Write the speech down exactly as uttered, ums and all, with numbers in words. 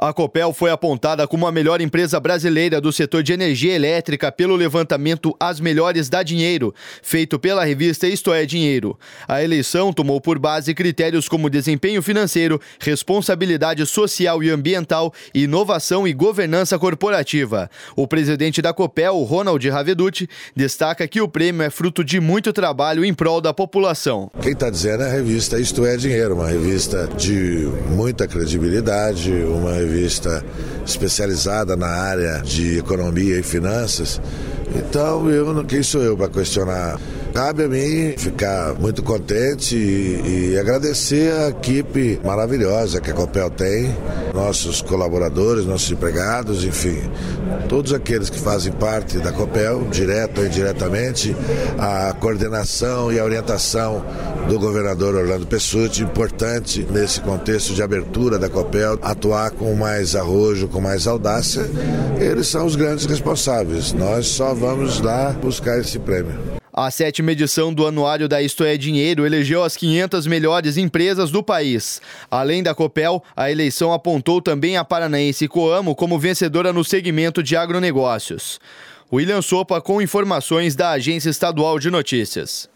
A Copel foi apontada como a melhor empresa brasileira do setor de energia elétrica pelo levantamento As Melhores Dá Dinheiro, feito pela revista Isto é Dinheiro. A eleição tomou por base critérios como desempenho financeiro, responsabilidade social e ambiental, inovação e governança corporativa. O presidente da Copel, Ronald Raveduti, destaca que o prêmio é fruto de muito trabalho em prol da população. Quem está dizendo é a revista Isto é Dinheiro, uma revista de muita credibilidade, uma revista especializada na área de economia e finanças. Então, eu, quem sou eu para questionar? Cabe a mim ficar muito contente e, e agradecer a equipe maravilhosa que a Copel tem, nossos colaboradores, nossos empregados, enfim, todos aqueles que fazem parte da Copel, direto ou indiretamente, a coordenação e a orientação do governador Orlando Pessutti, importante nesse contexto de abertura da Copel, atuar com mais arrojo, com mais audácia. Eles são os grandes responsáveis, nós só vamos lá buscar esse prêmio. A sétima edição do Anuário da Isto é Dinheiro elegeu as quinhentas melhores empresas do país. Além da Copel, a eleição apontou também a paranaense Coamo como vencedora no segmento de agronegócios. William Sopa com informações da Agência Estadual de Notícias.